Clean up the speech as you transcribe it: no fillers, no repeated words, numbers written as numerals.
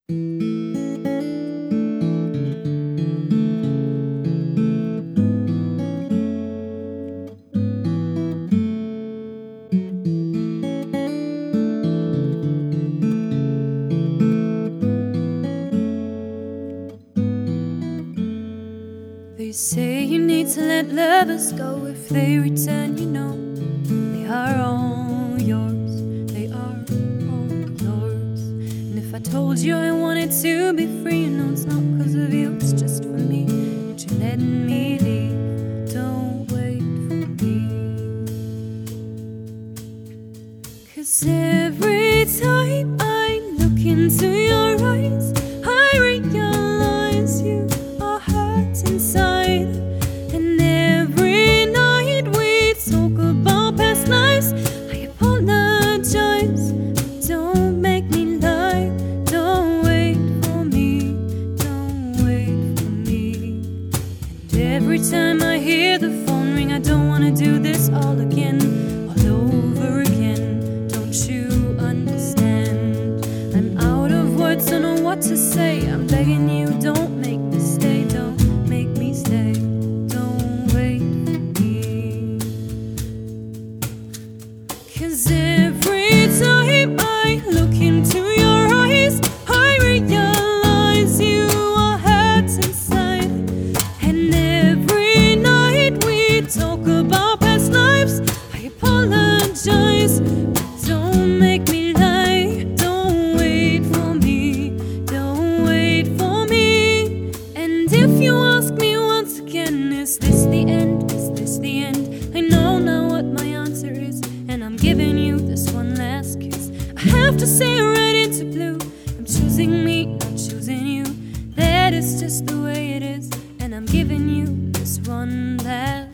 They say you need to let lovers go. If they return, you know they are all yours. They are all yours. And if I told you I wanted to be free, you know it's not because of you, it's just for me that you're letting me leave. Don't wait for me, 'cause every time I look into your eyes, I realize you are hurt inside. And every night we talk about past lives, I apologize, but don't make me lie. Don't wait for me, don't wait for me. And every time I hear the phone ring, I don't wanna do this all again, all over again. Don't you understand? I'm out of words, don't know what to say. I'm begging you, don't make me stay, don't make me stay. Don't wait for me, 'cause every time I look into your eyes, I realize you are hurt inside. And every night we talk about past lives, I apologize, but don't make me lie. Don't wait for me, don't wait for me. And if you ask me once again, is this the end? Is this the end? I know now what my answer is, and I'm giving you this one last kiss. I have to say right into blue, I'm choosing me, not choosing you. That is just the way it is, and I'm giving you this one last